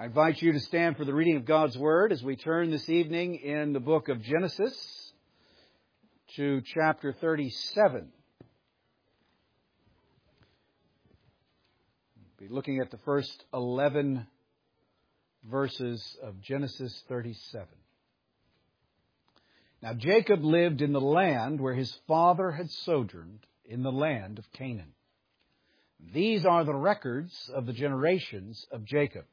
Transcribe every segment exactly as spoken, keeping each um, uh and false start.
I invite you to stand for the reading of God's Word as we turn this evening in the book of Genesis to chapter thirty-seven. We'll be looking at the first eleven verses of Genesis thirty-seven. Now Jacob lived in the land where his father had sojourned, in the land of Canaan. These are the records of the generations of Jacob.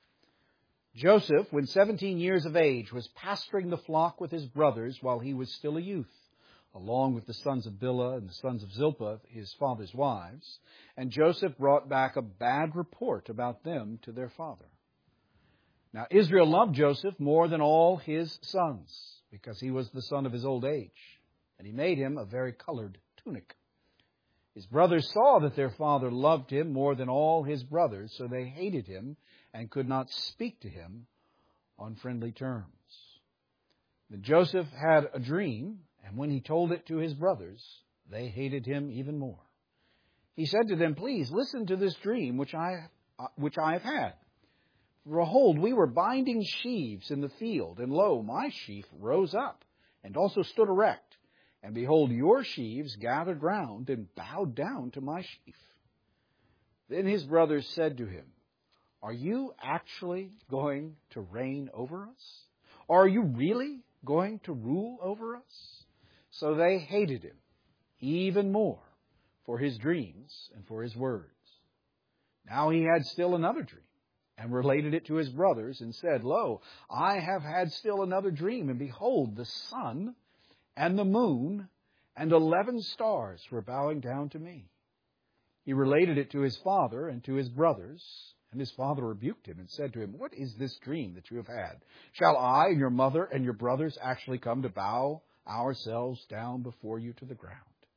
Joseph, when seventeen years of age, was pasturing the flock with his brothers while he was still a youth, along with the sons of Bilhah and the sons of Zilpah, his father's wives. And Joseph brought back a bad report about them to their father. Now Israel loved Joseph more than all his sons, because he was the son of his old age, and he made him a varicolored tunic. His brothers saw that their father loved him more than all his brothers, so they hated him and could not speak to him on friendly terms. Then Joseph had a dream, and when he told it to his brothers, they hated him even more. He said to them, "Please listen to this dream which I uh, which I have had. Behold, we were binding sheaves in the field, and lo, my sheaf rose up and also stood erect. And behold, your sheaves gathered round and bowed down to my sheaf." Then his brothers said to him, "Are you actually going to reign over us? Or are you really going to rule over us?" So they hated him even more for his dreams and for his words. Now he had still another dream, and related it to his brothers, and said, "Lo, I have had still another dream, and behold, the sun and the moon and eleven stars were bowing down to me." He related it to his father and to his brothers, and his father rebuked him and said to him, "What is this dream that you have had? Shall I and your mother and your brothers actually come to bow ourselves down before you to the ground?"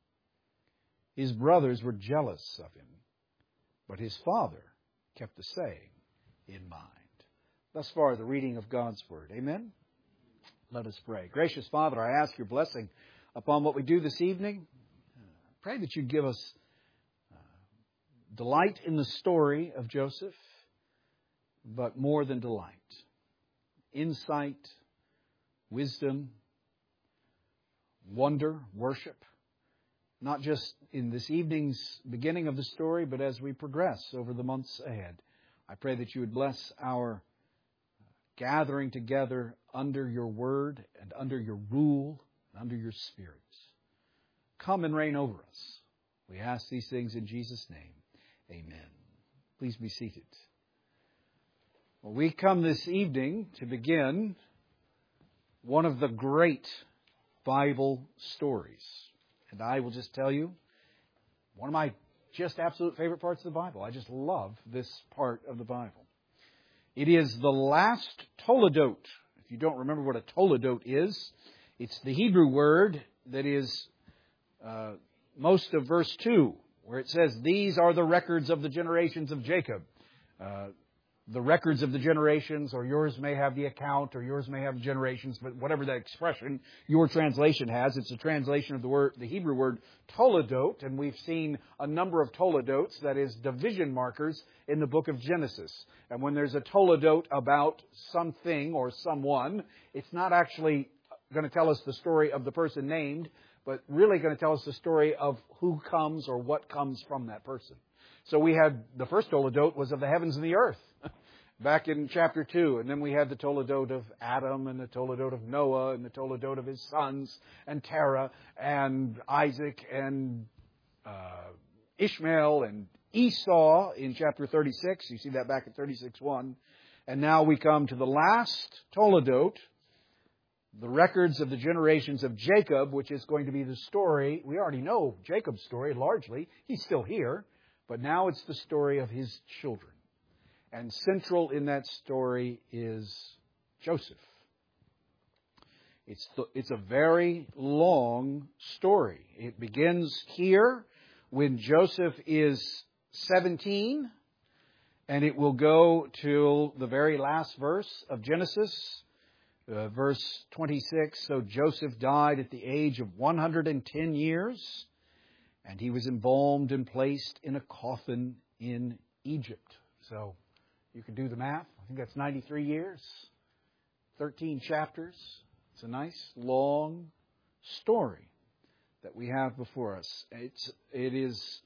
His brothers were jealous of him, but his father kept the saying in mind. Thus far, the reading of God's Word. Amen? Let us pray. Gracious Father, I ask your blessing upon what we do this evening. Pray that you'd give us uh, delight in the story of Joseph, but more than delight, insight, wisdom, wonder, worship, not just in this evening's beginning of the story, but as we progress over the months ahead. I pray that you would bless our gathering together under your word and under your rule and under your Spirit. Come and reign over us. We ask these things in Jesus' name. Amen. Please be seated. Well, we come this evening to begin one of the great Bible stories. And I will just tell you, one of my just absolute favorite parts of the Bible. I just love this part of the Bible. It is the last toledot. If you don't remember what a toledot is, it's the Hebrew word that is uh, most of verse two, where it says, "These are the records of the generations of Jacob." Uh, the records of the generations, or yours may have the account, or yours may have generations, but whatever that expression your translation has, it's a translation of the word, the Hebrew word toledot, and we've seen a number of toledots, that is, division markers, in the book of Genesis. And when there's a toledot about something or someone, it's not actually going to tell us the story of the person named, but really going to tell us the story of who comes or what comes from that person. So we had, the first toledot was of the heavens and the earth, back in chapter two. And then we had the toledot of Adam and the toledot of Noah and the toledot of his sons and Terah and Isaac and uh, Ishmael and Esau in chapter thirty-six. You see that back in thirty-six one. And now we come to the last toledot, the records of the generations of Jacob, which is going to be the story. We already know Jacob's story largely. He's still here. But now it's the story of his children. And central in that story is Joseph. It's, the, it's a very long story. It begins here when Joseph is seventeen, and it will go till the very last verse of Genesis, uh, verse twenty-six. "So Joseph died at the age of one hundred ten years, and he was embalmed and placed in a coffin in Egypt." So You can do the math. I think that's ninety-three years, thirteen chapters. It's a nice, long story that we have before us. It's, it is,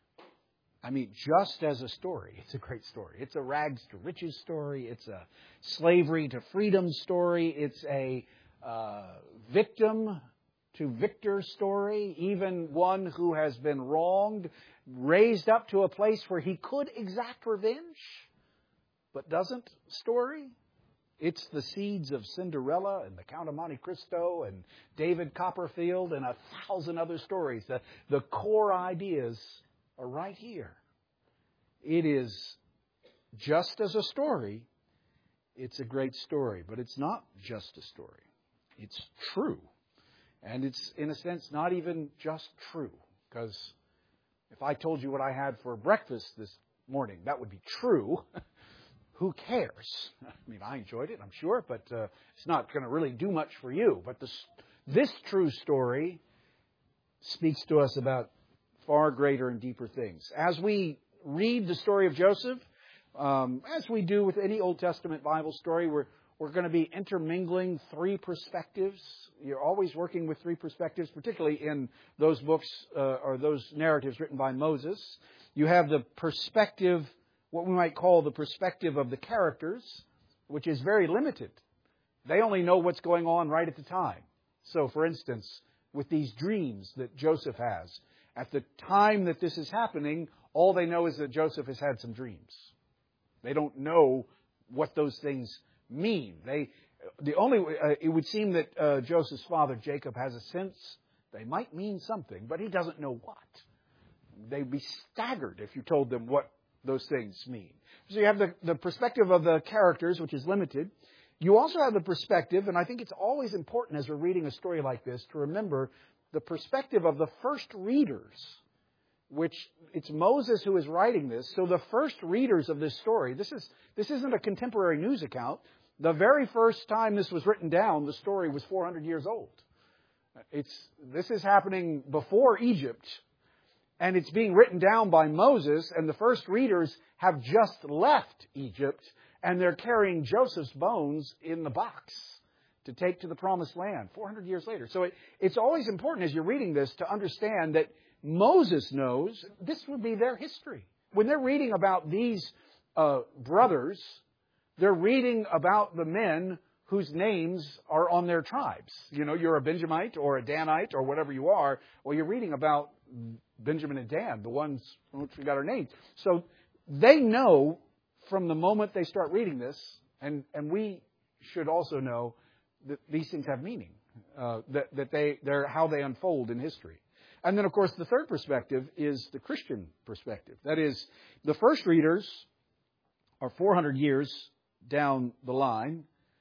I mean, just as a story, it's a great story. It's a rags to riches story. It's a slavery to freedom story. It's a uh, victim to victor story. Even one who has been wronged, raised up to a place where he could exact revenge, but doesn't story. It's the seeds of Cinderella and the Count of Monte Cristo and David Copperfield and a thousand other stories. The, the core ideas are right here. It is just as a story, it's a great story. But it's not just a story. It's true. And it's, in a sense, not even just true. Because if I told you what I had for breakfast this morning, that would be true. Who cares? I mean, I enjoyed it, I'm sure, but uh, it's not going to really do much for you. But this, this true story speaks to us about far greater and deeper things. As we read the story of Joseph, um, as we do with any Old Testament Bible story, we're, we're going to be intermingling three perspectives. You're always working with three perspectives, particularly in those books uh, or those narratives written by Moses. You have the perspective, what we might call the perspective of the characters, which is very limited. They only know what's going on right at the time. So, for instance, with these dreams that Joseph has, at the time that this is happening, all they know is that Joseph has had some dreams. They don't know what those things mean. They, the only uh, it would seem that uh, Joseph's father, Jacob, has a sense they might mean something, but he doesn't know what. They'd be staggered if you told them what those things mean. So you have the, the perspective of the characters, which is limited. You also have the perspective, and I think it's always important as we're reading a story like this to remember the perspective of the first readers, which it's Moses who is writing this. So the first readers of this story, this is this isn't a contemporary news account. The very first time this was written down, the story was four hundred years old. It's this is happening before Egypt. And it's being written down by Moses, and the first readers have just left Egypt, and they're carrying Joseph's bones in the box to take to the promised land four hundred years later. So it, it's always important as you're reading this to understand that Moses knows this would be their history. When they're reading about these uh, brothers, they're reading about the men whose names are on their tribes. You know, you're a Benjamite or a Danite or whatever you are. Well, you're reading about Benjamin and Dan, the ones from which we got our names. So they know from the moment they start reading this, and, and we should also know that these things have meaning, uh, that, that they, they're how they unfold in history. And then, of course, the third perspective is the Christian perspective. That is, the first readers are four hundred years down the line.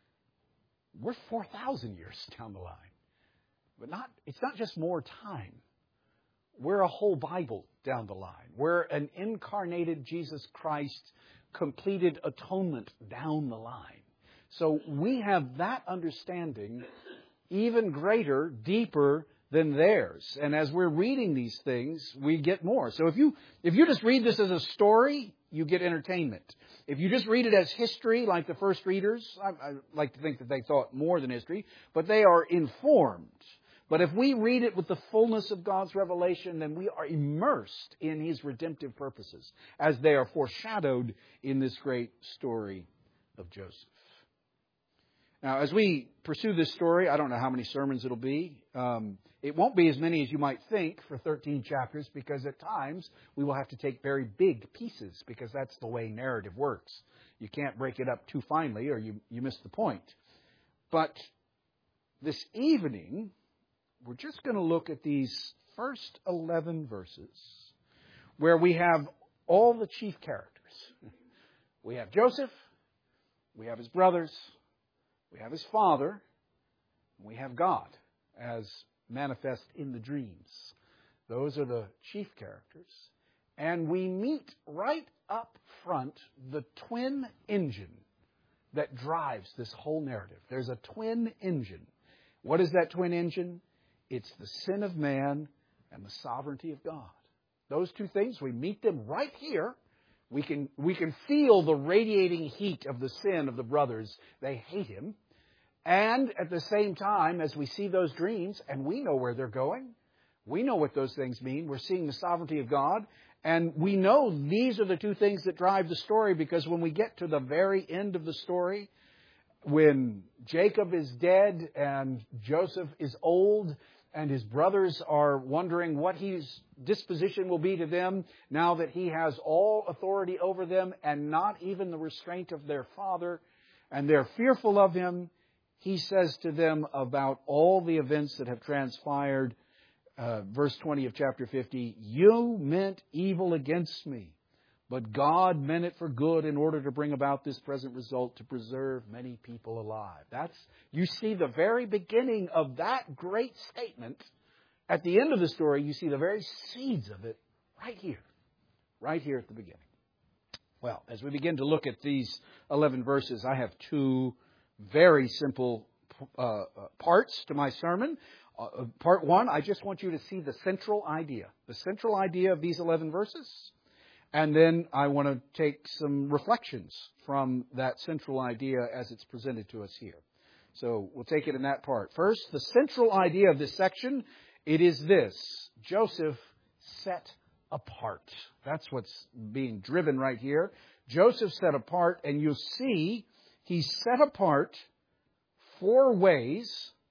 We're four thousand years down the line. But not it's not just more time. We're a whole Bible down the line. We're an incarnated Jesus Christ, completed atonement down the line. So we have that understanding even greater, deeper than theirs. And as we're reading these things, we get more. So if you if you just read this as a story, you get entertainment. If you just read it as history, like the first readers, I, I like to think that they thought more than history, but they are informed. But if we read it with the fullness of God's revelation, then we are immersed in His redemptive purposes as they are foreshadowed in this great story of Joseph. Now, as we pursue this story, I don't know how many sermons it'll be. Um, it won't be as many as you might think for thirteen chapters, because at times we will have to take very big pieces, because that's the way narrative works. You can't break it up too finely or you, you miss the point. But this evening, we're just going to look at these first eleven verses where we have all the chief characters. We have Joseph, we have his brothers, we have his father, and we have God as manifest in the dreams. Those are the chief characters. And we meet right up front the twin engine that drives this whole narrative. There's a twin engine. What is that twin engine? It's the sin of man and the sovereignty of God. Those two things, we meet them right here. We can, we can feel the radiating heat of the sin of the brothers. They hate him. And at the same time, as we see those dreams, and we know where they're going, we know what those things mean. We're seeing the sovereignty of God. And we know these are the two things that drive the story, because when we get to the very end of the story, when Jacob is dead and Joseph is old and his brothers are wondering what his disposition will be to them now that he has all authority over them and not even the restraint of their father, and they're fearful of him, he says to them about all the events that have transpired. Uh, verse twenty of chapter fifty, you meant evil against me, but God meant it for good in order to bring about this present result, to preserve many people alive. That's, you see the very beginning of that great statement. At the end of the story, you see the very seeds of it right here, right here at the beginning. Well, as we begin to look at these eleven verses, I have two very simple uh, parts to my sermon. Uh, part one, I just want you to see the central idea, the central idea of these eleven verses. And then I want to take some reflections from that central idea as it's presented to us here. So we'll take it in that part. First, the central idea of this section, it is this: Joseph set apart. That's what's being driven right here. Joseph set apart, and you'll see he's set apart four ways.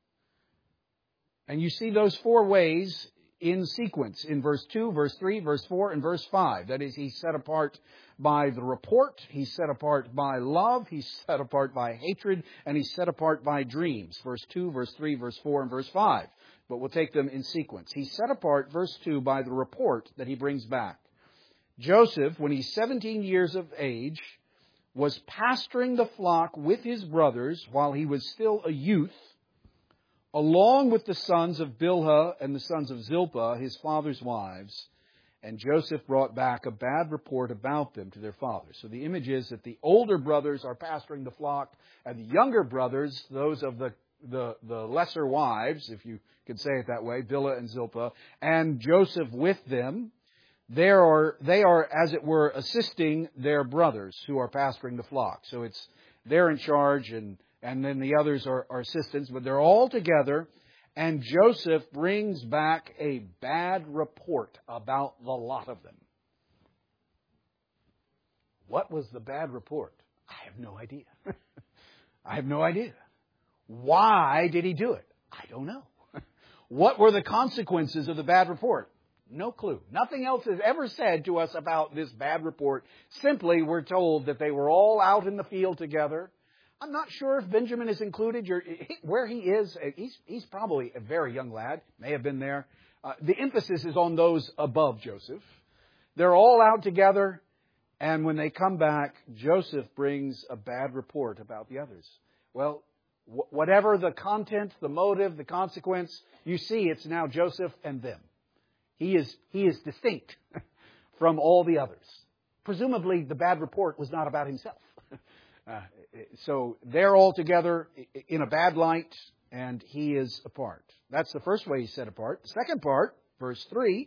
And you see those four ways in sequence in verse two, verse three, verse four, and verse five. That is, he's set apart by the report, he's set apart by love, he's set apart by hatred, and he's set apart by dreams. Verse two, verse three, verse four, and verse five. But we'll take them in sequence. He's set apart, verse two, by the report that he brings back. Joseph, when he's seventeen years of age, was pasturing the flock with his brothers while he was still a youth, along with the sons of Bilhah and the sons of Zilpah, his father's wives. And Joseph brought back a bad report about them to their father. So the image is that the older brothers are pasturing the flock, and the younger brothers, those of the, the, the lesser wives, if you could say it that way, Bilhah and Zilpah, and Joseph with them, there are, they are, as it were, assisting their brothers who are pasturing the flock. So it's, they're in charge, and And then the others are, are assistants, but they're all together. And Joseph brings back a bad report about the lot of them. What was the bad report? I have no idea. I have no idea. Why did he do it? I don't know. What were the consequences of the bad report? No clue. Nothing else is ever said to us about this bad report. Simply, we're told that they were all out in the field together. I'm not sure if Benjamin is included. You're, where he is, he's, he's probably a very young lad. May have been there. Uh, the emphasis is on those above Joseph. They're all out together, and when they come back, Joseph brings a bad report about the others. Well, wh- whatever the content, the motive, the consequence, you see it's now Joseph and them. He is, he is distinct from all the others. Presumably, the bad report was not about himself. Uh, so they're all together in a bad light, and he is apart. That's the first way he's set apart. The second part, verse three,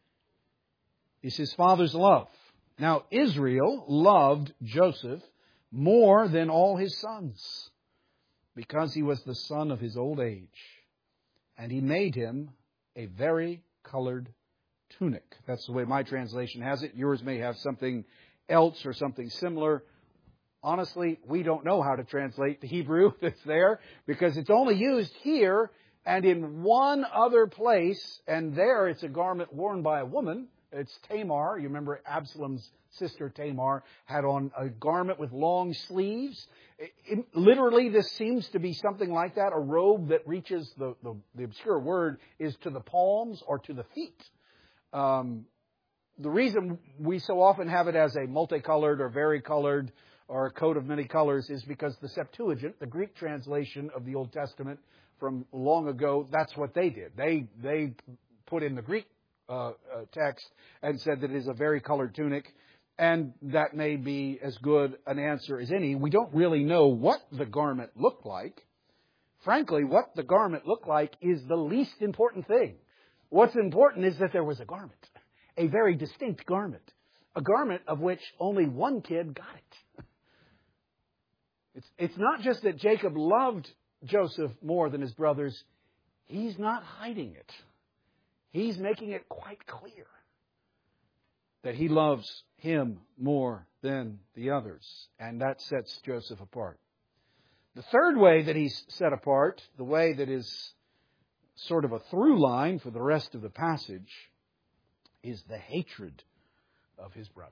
is his father's love. Now, Israel loved Joseph more than all his sons, because he was the son of his old age. And he made him a vari-colored tunic. That's the way my translation has it. Yours may have something else or something similar. Honestly, we don't know how to translate the Hebrew that's there, because it's only used here and in one other place, and there it's a garment worn by a woman. It's Tamar. You remember Absalom's sister Tamar had on a garment with long sleeves. It, it, literally, this seems to be something like that, a robe that reaches, the, the, the obscure word is to the palms or to the feet. Um, the reason we so often have it as a multicolored or varicolored or a coat of many colors is because the Septuagint, the Greek translation of the Old Testament from long ago, that's what they did. They they put in the Greek uh, uh, text and said that it is a varicolored tunic, and that may be as good an answer as any. We don't really know what the garment looked like. Frankly, what the garment looked like is the least important thing. What's important is that there was a garment, a very distinct garment. a garment of which only one kid got it. It's, it's not just that Jacob loved Joseph more than his brothers. He's not hiding it. He's making it quite clear that he loves him more than the others. And that sets Joseph apart. The third way that he's set apart, the way that is sort of a through line for the rest of the passage, is the hatred of his brothers.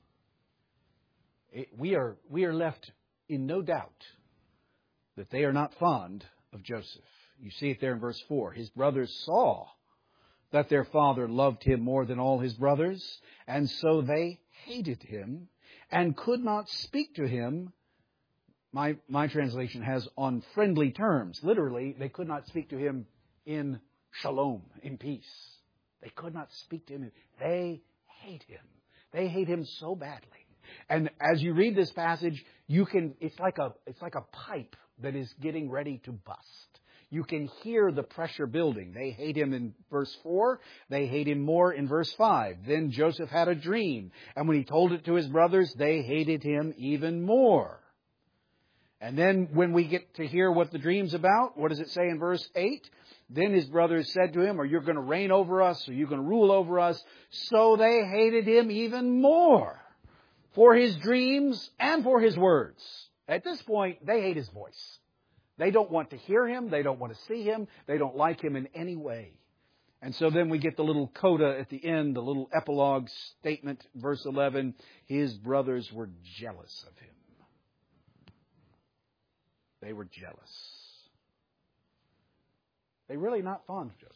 It, we are, we are left in no doubt that they are not fond of Joseph. You see it there in verse four. His brothers saw that their father loved him more than all his brothers, and so they hated him and could not speak to him. My, my translation has on friendly terms. Literally, they could not speak to him in shalom, in peace. They could not speak to him. They hate him. They hate him so badly. And as you read this passage, you can, it's like a, it's like a pipe that is getting ready to bust. You can hear the pressure building. They hate him in verse four. They hate him more in verse five. Then Joseph had a dream. And when he told it to his brothers, they hated him even more. And then when we get to hear what the dream's about, what does it say in verse eight? Then his brothers said to him, "Are you going to reign over us? Are you going to rule over us?" So they hated him even more for his dreams and for his words. At this point, they hate his voice. They don't want to hear him. They don't want to see him. They don't like him in any way. And so then we get the little coda at the end, the little epilogue statement, verse eleven. His brothers were jealous of him. They were jealous. They're really not fond of Joseph.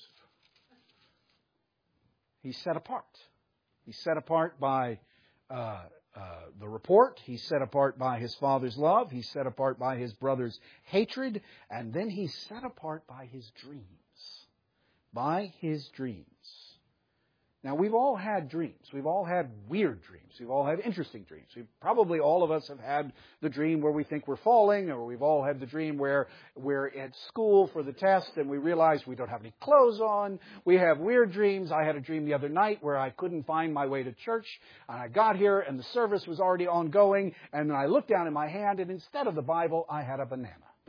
He's set apart. He's set apart by uh, uh, the report. He's set apart by his father's love. He's set apart by his brother's hatred. And then he's set apart by his dreams. By his dreams. Now, we've all had dreams. We've all had weird dreams. We've all had interesting dreams. We've, probably all of us have had the dream where we think we're falling, or we've all had the dream where we're at school for the test and we realize we don't have any clothes on. We have weird dreams. I had a dream the other night where I couldn't find my way to church, and I got here and the service was already ongoing, and then I looked down in my hand, and instead of the Bible, I had a banana.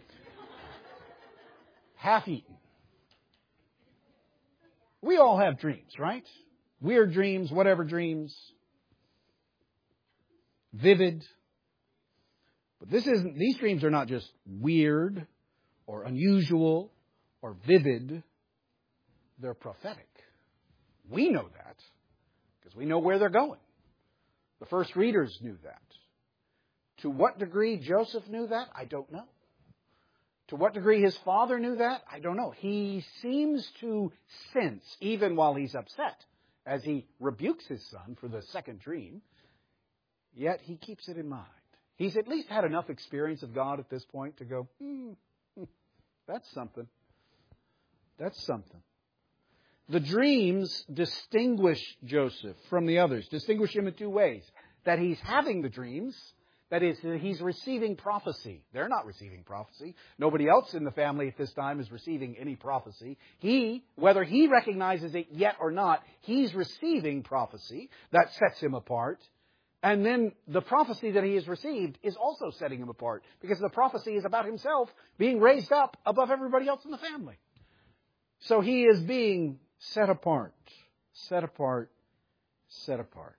Half eaten. We all have dreams, right? Weird dreams, whatever dreams. Vivid. But this isn't, these dreams are not just weird or unusual or vivid. They're prophetic. We know that because we know where they're going. The first readers knew that. To what degree Joseph knew that, I don't know. To what degree his father knew that, I don't know. He seems to sense, even while he's upset, as he rebukes his son for the second dream, yet he keeps it in mind. He's at least had enough experience of God at this point to go, hmm, that's something. That's something. The dreams distinguish Joseph from the others, distinguish him in two ways. That he's having the dreams, that is, he's receiving prophecy. They're not receiving prophecy. Nobody else in the family at this time is receiving any prophecy. He, whether he recognizes it yet or not, he's receiving prophecy. That sets him apart. And then the prophecy that he has received is also setting him apart, because the prophecy is about himself being raised up above everybody else in the family. So he is being set apart, set apart, set apart.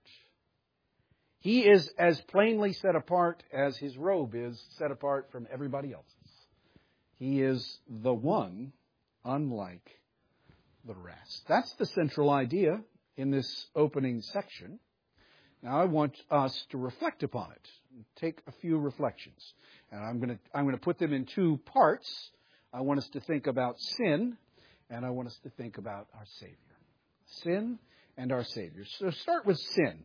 He is as plainly set apart as his robe is set apart from everybody else's. He is the one unlike the rest. That's the central idea in this opening section. Now I want us to reflect upon it. Take a few reflections. And I'm going to I'm going to put them in two parts. I want us to think about sin, and I want us to think about our Savior. Sin and our Savior. So start with sin.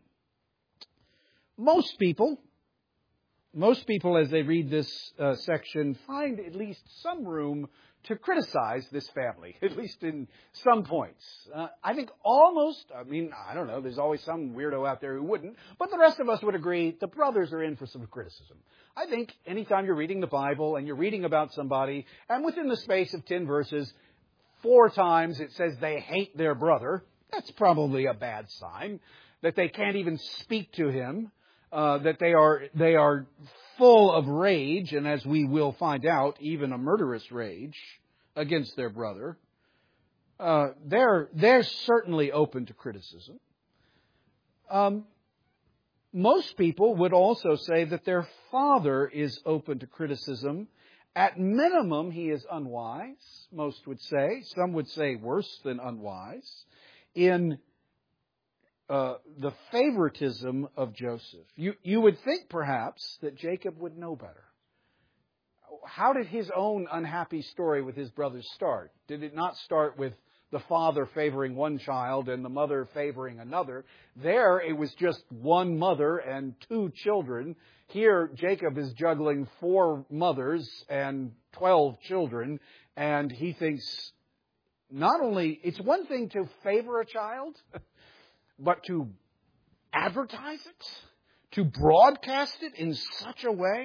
Most people, most people as they read this uh, section find at least some room to criticize this family, at least in some points. Uh, I think almost, I mean, I don't know, there's always some weirdo out there who wouldn't, but the rest of us would agree the brothers are in for some criticism. I think anytime you're reading the Bible and you're reading about somebody, and within the space of ten verses, four times it says they hate their brother, that's probably a bad sign. that they can't even speak to him, uh, that they are they are full of rage, and as we will find out, even a murderous rage against their brother. Uh, they're they're certainly open to criticism. Um, most people would also say that their father is open to criticism. At minimum, he is unwise, most would say. Some would say worse than unwise, in uh, the favoritism of Joseph. You, you would think, perhaps, that Jacob would know better. How did his own unhappy story with his brothers start? Did it not start with the father favoring one child and the mother favoring another? There, it was just one mother and two children. Here, Jacob is juggling four mothers and twelve children, and he thinks not only, it's one thing to favor a child, but to advertise it, to broadcast it in such a way.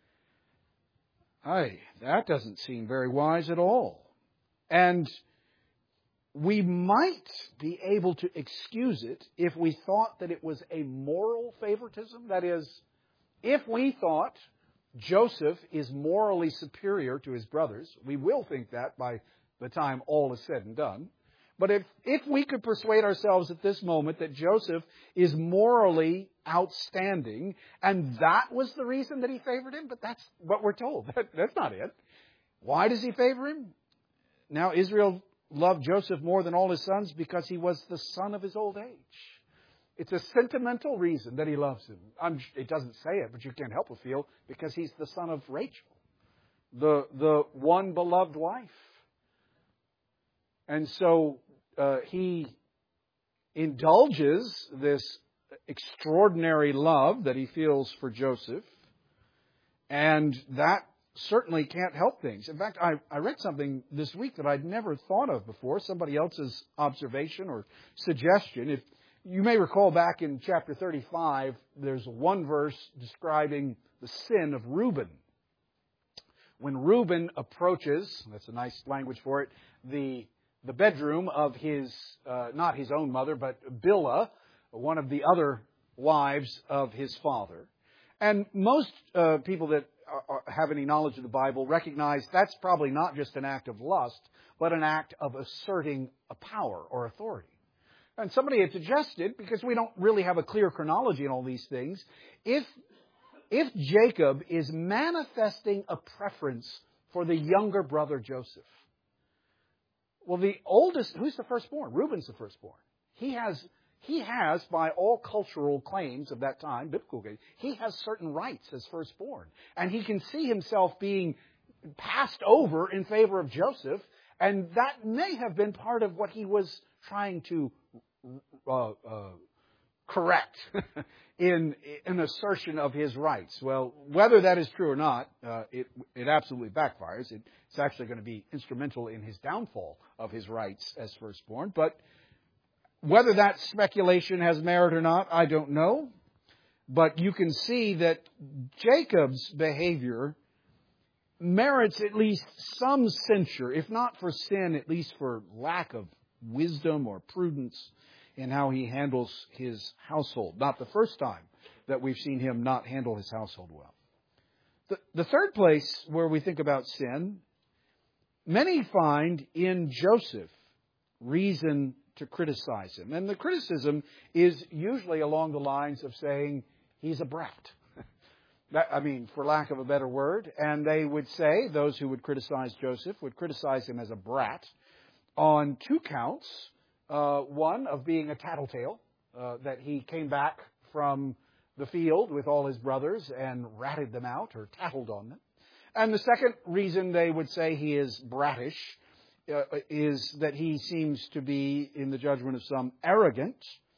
Aye, that doesn't seem very wise at all. And we might be able to excuse it if we thought that it was a moral favoritism. That is, if we thought Joseph is morally superior to his brothers, we will think that by the time all is said and done. But if, if we could persuade ourselves at this moment that Joseph is morally outstanding, and that was the reason that he favored him, but that's what we're told. That, that's not it. Why does he favor him? Now, Israel loved Joseph more than all his sons because he was the son of his old age. It's a sentimental reason that he loves him. I'm, it doesn't say it, but you can't help but feel because he's the son of Rachel, the, the one beloved wife. And so uh, he indulges this extraordinary love that he feels for Joseph, and that certainly can't help things. In fact, I, I read something this week that I'd never thought of before, somebody else's observation or suggestion. If you may recall back in chapter thirty-five, there's one verse describing the sin of Reuben. When Reuben approaches, that's a nice language for it, the the bedroom of his, uh, not his own mother, but Bilhah, one of the other wives of his father. And most uh, people that are, have any knowledge of the Bible recognize that's probably not just an act of lust, but an act of asserting a power or authority. And somebody had suggested, because we don't really have a clear chronology in all these things, if if Jacob is manifesting a preference for the younger brother Joseph, well, the oldest, who's the firstborn? Reuben's the firstborn. He has, he has, by all cultural claims of that time, biblical claims, he has certain rights as firstborn. And he can see himself being passed over in favor of Joseph, and that may have been part of what he was trying to uh, uh, correct in an assertion of his rights. Well, whether that is true or not, uh, it, it absolutely backfires. It, it's actually going to be instrumental in his downfall of his rights as firstborn. But whether that speculation has merit or not, I don't know. But you can see that Jacob's behavior merits at least some censure, if not for sin, at least for lack of wisdom or prudence in how he handles his household. Not the first time that we've seen him not handle his household well. The, the third place where we think about sin, many find in Joseph reason to criticize him. And the criticism is usually along the lines of saying he's a brat. That, I mean, for lack of a better word. And they would say, those who would criticize Joseph would criticize him as a brat on two counts. Uh, one, of being a tattletale, uh, that he came back from the field with all his brothers and ratted them out or tattled on them. And the second reason they would say he is brattish uh, is that he seems to be, in the judgment of some, arrogant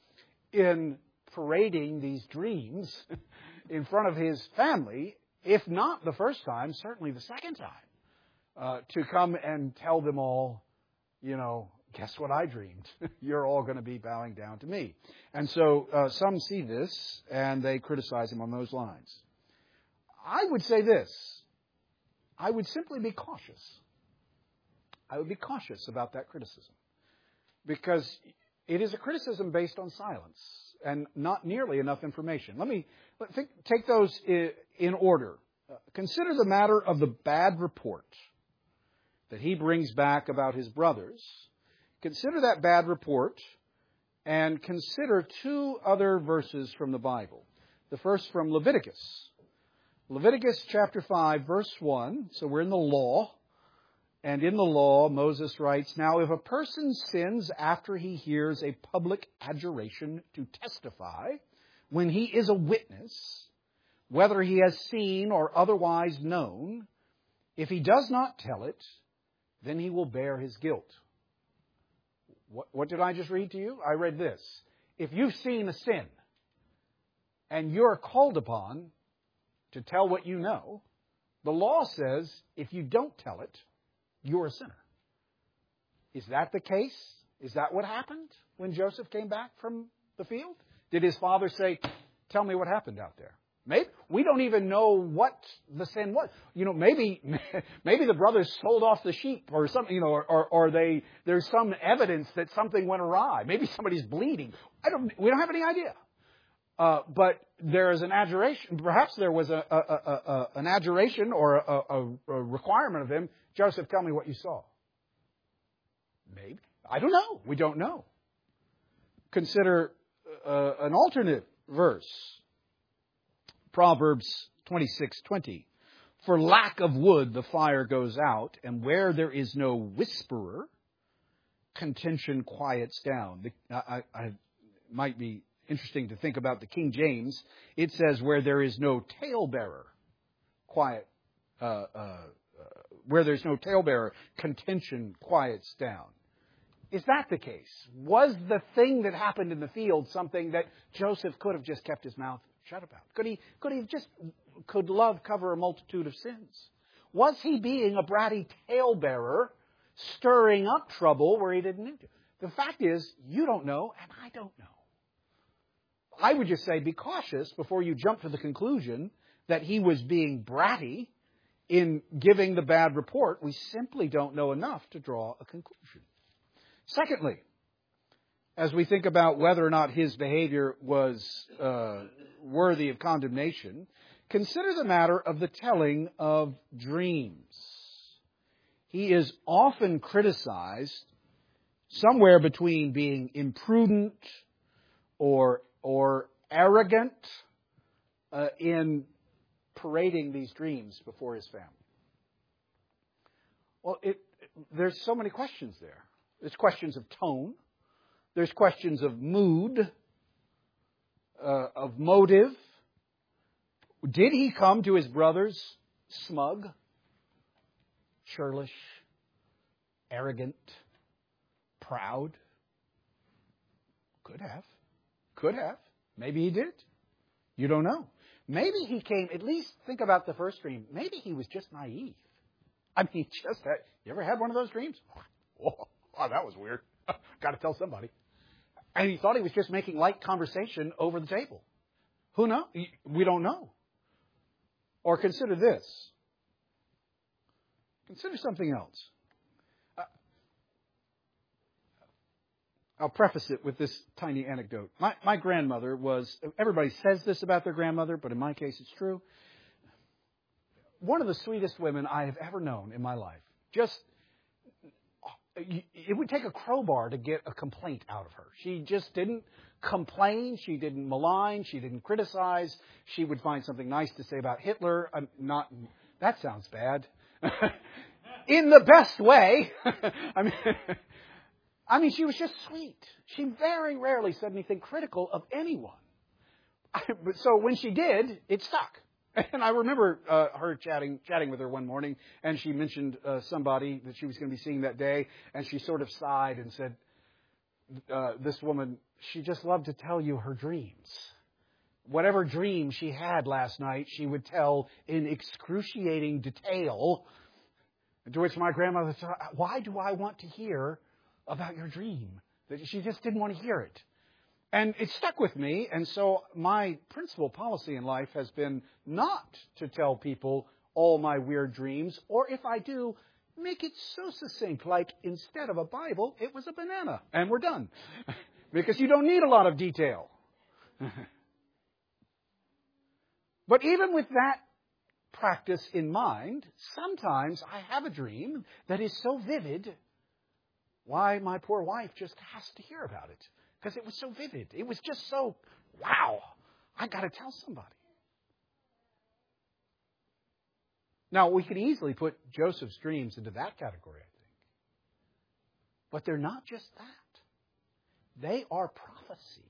in parading these dreams in front of his family, if not the first time, certainly the second time, uh, to come and tell them all, you know, guess what I dreamed? You're all going to be bowing down to me. And so uh, some see this and they criticize him on those lines. I would say this. I would simply be cautious. I would be cautious about that criticism. Because it is a criticism based on silence. and not nearly enough information. Let me let, think, take those in, in order. Uh, consider the matter of the bad report that he brings back about his brothers. Consider that bad report and consider two other verses from the Bible. The first from Leviticus. Leviticus chapter five, verse one. So we're in the law. And in the law, Moses writes, "Now if a person sins after he hears a public adjuration to testify, when he is a witness, whether he has seen or otherwise known, if he does not tell it, then he will bear his guilt." What, what did I just read to you? I read this. If you've seen a sin and you're called upon to tell what you know, the law says if you don't tell it, you're a sinner. Is that the case? Is that what happened when Joseph came back from the field? Did his father say, "Tell me what happened out there"? Maybe we don't even know what the sin was. You know, maybe maybe the brothers sold off the sheep or something. You know, or, or, or they there's some evidence that something went awry. Maybe somebody's bleeding. I don't. We don't have any idea. Uh, but there is an adjuration. Perhaps there was a, a, a, a an adjuration or a, a, a requirement of him. "Joseph, tell me what you saw." Maybe. I don't know. We don't know. Consider uh, an alternate verse. Proverbs twenty-six twenty. "For lack of wood the fire goes out, and where there is no whisperer, contention quiets down." The, I, I might be interesting to think about the King James. It says, "Where there is no talebearer, quiet, uh, uh, uh, where there's no talebearer, contention quiets down." Is that the case? Was the thing that happened in the field something that Joseph could have just kept his mouth shut about? Could he, could he just, could love cover a multitude of sins? Was he being a bratty talebearer, stirring up trouble where he didn't need to? The fact is, you don't know, and I don't know. I would just say be cautious before you jump to the conclusion that he was being bratty in giving the bad report. We simply don't know enough to draw a conclusion. Secondly, as we think about whether or not his behavior was uh, worthy of condemnation, consider the matter of the telling of dreams. He is often criticized somewhere between being imprudent or or arrogant uh, in parading these dreams before his family. Well, it, there's so many questions there. There's questions of tone. There's questions of mood, uh, of motive. Did he come to his brothers smug, churlish, arrogant, proud? Could have. Could have. Maybe he did. You don't know. Maybe he came, at least think about the first dream. Maybe he was just naive. I mean, just that. You ever had one of those dreams? Oh, oh that was weird. Got to tell somebody. And he thought he was just making light conversation over the table. Who knows? We don't know. Or consider this. Consider something else. Uh, I'll preface it with this tiny anecdote. My, my grandmother was, everybody says this about their grandmother, but in my case it's true. One of the sweetest women I have ever known in my life. Just, it would take a crowbar to get a complaint out of her. She just didn't complain. She didn't malign. She didn't criticize. She would find something nice to say about Hitler. I'm not, that sounds bad. In the best way. I mean, I mean, she was just sweet. She very rarely said anything critical of anyone. I, so when she did, it stuck. And I remember uh, her chatting chatting with her one morning, and she mentioned uh, somebody that she was going to be seeing that day, and she sort of sighed and said, uh, this woman, she just loved to tell you her dreams. Whatever dream she had last night, she would tell in excruciating detail, to which my grandmother said, why do I want to hear about your dream? She just didn't want to hear it. And it stuck with me, and so my principal policy in life has been not to tell people all my weird dreams, or if I do, make it so succinct, like instead of a Bible, it was a banana, and we're done. Because you don't need a lot of detail. But even with that practice in mind, sometimes I have a dream that is so vivid, why my poor wife just has to hear about it. Because it was so vivid. It was just so, wow, I got to tell somebody. Now, we could easily put Joseph's dreams into that category, I think. But they're not just that. They are prophecy.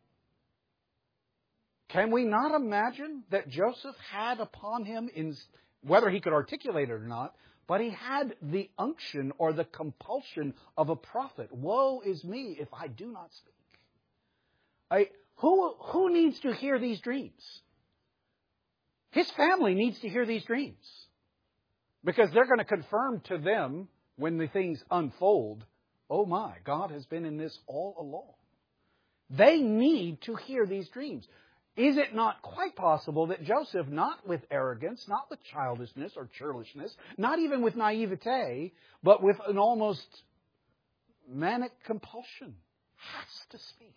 Can we not imagine that Joseph had upon him, in whether he could articulate it or not, but he had the unction or the compulsion of a prophet. Woe is me if I do not speak. I, who, who needs to hear these dreams? His family needs to hear these dreams. Because they're going to confirm to them when the things unfold, oh my, God has been in this all along. They need to hear these dreams. Is it not quite possible that Joseph, not with arrogance, not with childishness or churlishness, not even with naivete, but with an almost manic compulsion, has to speak?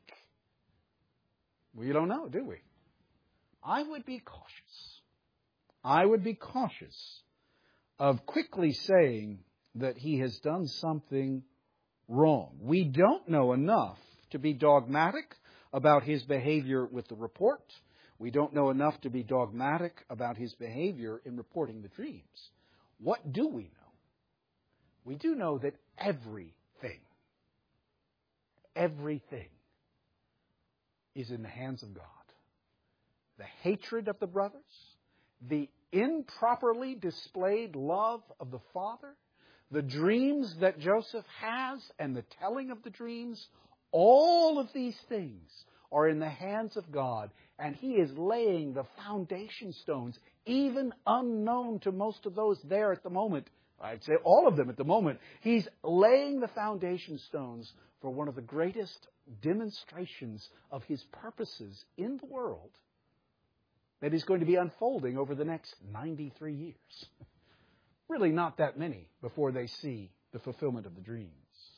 We don't know, do we? I would be cautious. I would be cautious of quickly saying that he has done something wrong. We don't know enough to be dogmatic about his behavior with the report. We don't know enough to be dogmatic about his behavior in reporting the dreams. What do we know? We do know that everything, everything is in the hands of God. The hatred of the brothers, the improperly displayed love of the father, the dreams that Joseph has and the telling of the dreams, all of these things are in the hands of God, and He is laying the foundation stones, even unknown to most of those there at the moment. I'd say all of them at the moment. He's laying the foundation stones for one of the greatest demonstrations of His purposes in the world that is going to be unfolding over the next ninety-three years. Really not that many before they see the fulfillment of the dreams.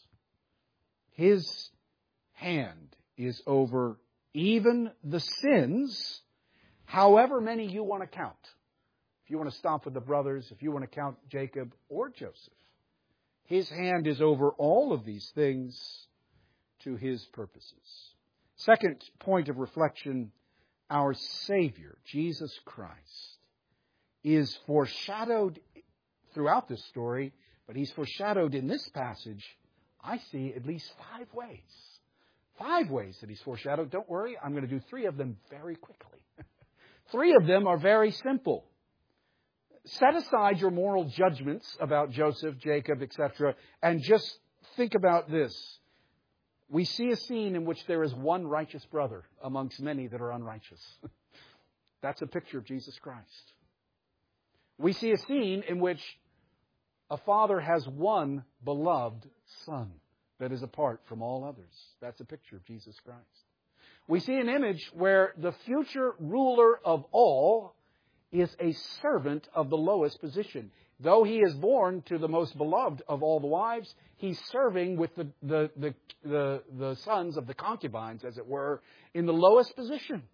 His hand is over even the sins, however many you want to count. If you want to stop with the brothers, if you want to count Jacob or Joseph, His hand is over all of these things to His purposes. Second point of reflection, our Savior, Jesus Christ, is foreshadowed throughout this story, but He's foreshadowed in this passage, I see, at least five ways. Five ways that He's foreshadowed. Don't worry, I'm going to do three of them very quickly. Three of them are very simple. Set aside your moral judgments about Joseph, Jacob, et cetera, and just think about this. We see a scene in which there is one righteous brother amongst many that are unrighteous. That's a picture of Jesus Christ. We see a scene in which a father has one beloved son that is apart from all others. That's a picture of Jesus Christ. We see an image where the future ruler of all is a servant of the lowest position. Though he is born to the most beloved of all the wives, he's serving with the, the, the, the, the sons of the concubines, as it were, in the lowest position.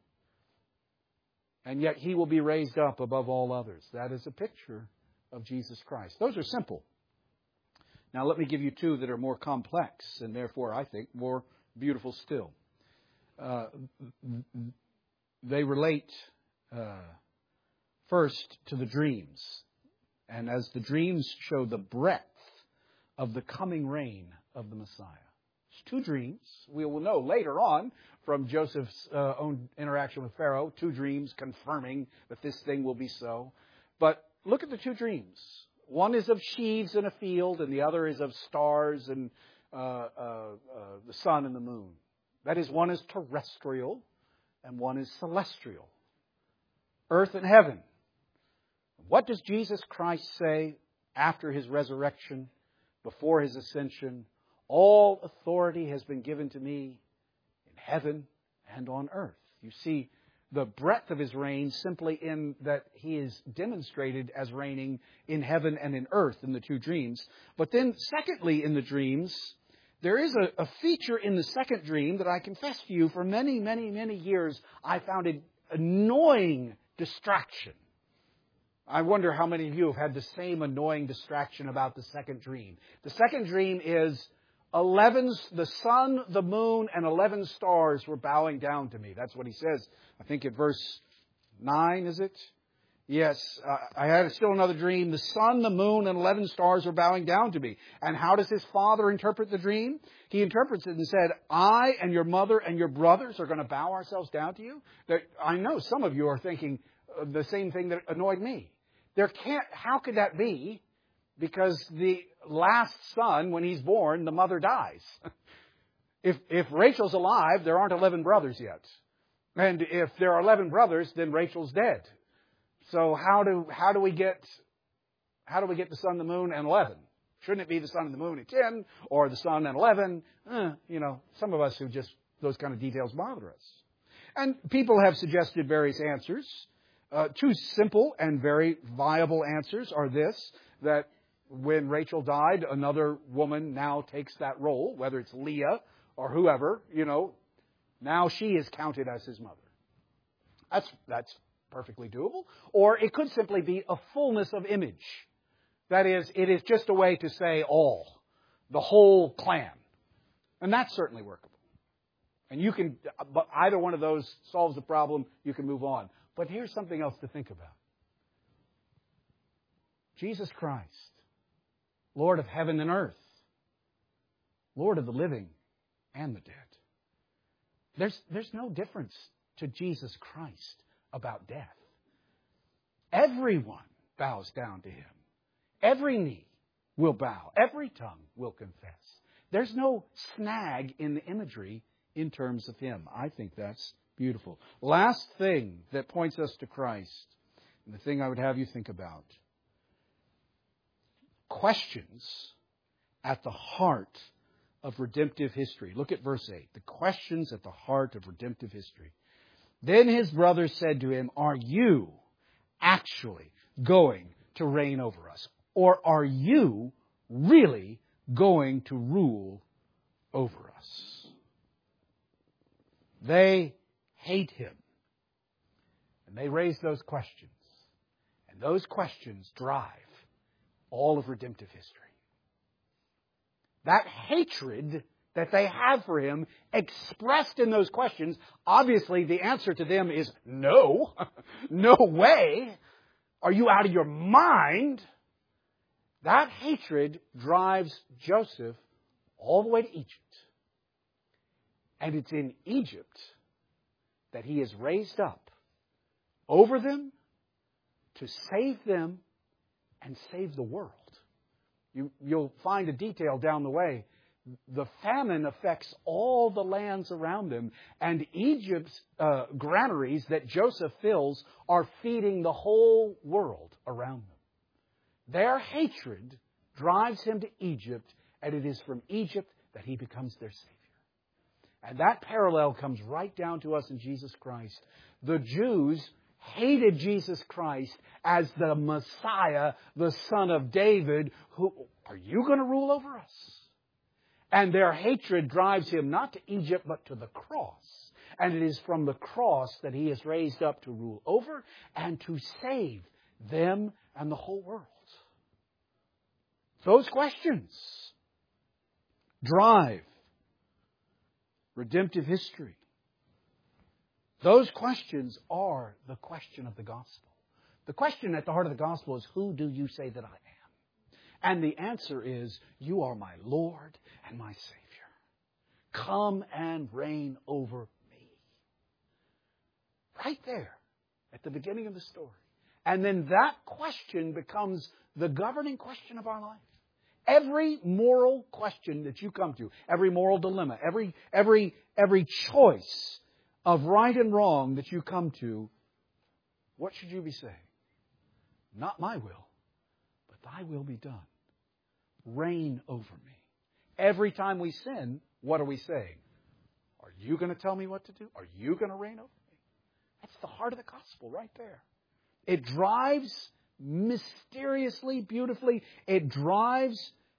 And yet he will be raised up above all others. That is a picture of Jesus Christ. Those are simple. Now let me give you two that are more complex and therefore, I think, more beautiful still. Uh, they relate uh, first to the dreams. And as the dreams show the breadth of the coming reign of the Messiah. It's two dreams. We will know later on from Joseph's uh, own interaction with Pharaoh, two dreams confirming that this thing will be so. But look at the two dreams. One is of sheaves in a field, and the other is of stars and uh, uh, uh, the sun and the moon. That is, one is terrestrial and one is celestial. Earth and heaven. What does Jesus Christ say after His resurrection, before His ascension? All authority has been given to me in heaven and on earth. You see the breadth of His reign simply in that He is demonstrated as reigning in heaven and in earth in the two dreams. But then secondly in the dreams, There is a, a feature in the second dream that I confess to you, for many, many, many years, I found it annoying distraction. I wonder how many of you have had the same annoying distraction about the second dream. The second dream is eleven, the sun, the moon, and eleven stars were bowing down to me. That's what he says. I think at verse nine, is it? Yes, uh, I had still another dream. The sun, the moon, and eleven stars were bowing down to me. And how does his father interpret the dream? He interprets it and said, I and your mother and your brothers are going to bow ourselves down to you. That, I know some of you are thinking the same thing that annoyed me. There can't, how could that be? Because the last son, when he's born, the mother dies. If, if Rachel's alive, there aren't eleven brothers yet. And if there are eleven brothers, then Rachel's dead. So how do how do we get how do we get the sun, the moon, and eleven? Shouldn't it be the sun and the moon and ten, or the sun and eleven? Eh, you know, some of us who just those kind of details bother us. And people have suggested various answers. Uh, two simple and very viable answers are this: that when Rachel died, another woman now takes that role, whether it's Leah or whoever. You know, now she is counted as his mother. That's that's. perfectly doable. Or it could simply be a fullness of image. That is, it is just a way to say all, the whole clan. And that's certainly workable. And you can, but either one of those solves the problem, you can move on. But here's something else to think about. Jesus Christ, Lord of heaven and earth, Lord of the living and the dead. There's, there's no difference to Jesus Christ about death. Everyone bows down to him. Every knee will bow. Every tongue will confess. There's no snag in the imagery in terms of him. I think that's beautiful. Last thing that points us to Christ, and the thing I would have you think about. Questions at the heart of redemptive history. Look at verse eight. The questions at the heart of redemptive history. Then his brothers said to him, are you actually going to reign over us? Or are you really going to rule over us? They hate him. And they raise those questions. And those questions drive all of redemptive history. That hatred that they have for him, expressed in those questions, obviously the answer to them is no. No way. Are you out of your mind? That hatred drives Joseph all the way to Egypt. And it's in Egypt that he is raised up over them to save them and save the world. You, you'll find a detail down the way. The famine affects all the lands around them, and Egypt's uh, granaries that Joseph fills are feeding the whole world around them. Their hatred drives him to Egypt, and it is from Egypt that he becomes their Savior. And that parallel comes right down to us in Jesus Christ. The Jews hated Jesus Christ as the Messiah, the Son of David, who, are you going to rule over us? And their hatred drives him not to Egypt, but to the cross. And it is from the cross that he is raised up to rule over and to save them and the whole world. Those questions drive redemptive history. Those questions are the question of the gospel. The question at the heart of the gospel is, who do you say that I am? And the answer is, you are my Lord and my Savior. Come and reign over me. Right there at the beginning of the story. And then that question becomes the governing question of our life. Every moral question that you come to, every moral dilemma, every, every, every choice of right and wrong that you come to, what should you be saying? Not my will, but thy will be done. Reign over me. Every time we sin, what are we saying? Are you going to tell me what to do? Are you going to reign over me? That's the heart of the gospel right there. It drives mysteriously, beautifully, it drives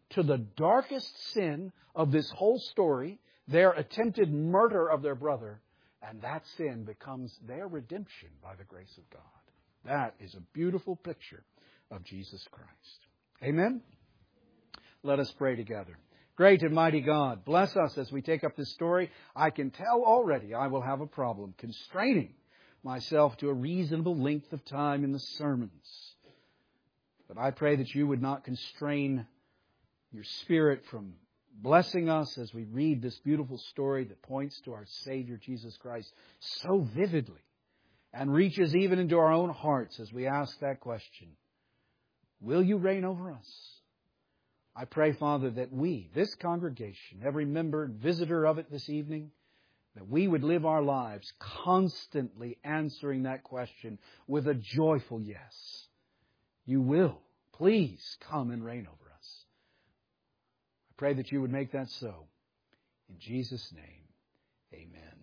to the darkest sin of this whole story, their attempted murder of their brother, and that sin becomes their redemption by the grace of God. That is a beautiful picture of Jesus Christ. Amen? Let us pray together. Great and mighty God, bless us as we take up this story. I can tell already I will have a problem constraining myself to a reasonable length of time in the sermons. But I pray that you would not constrain your Spirit from blessing us as we read this beautiful story that points to our Savior Jesus Christ so vividly and reaches even into our own hearts as we ask that question. Will you reign over us? I pray, Father, that we, this congregation, every member and visitor of it this evening, that we would live our lives constantly answering that question with a joyful yes. You will. Please come and reign over us. I pray that you would make that so. In Jesus' name, amen.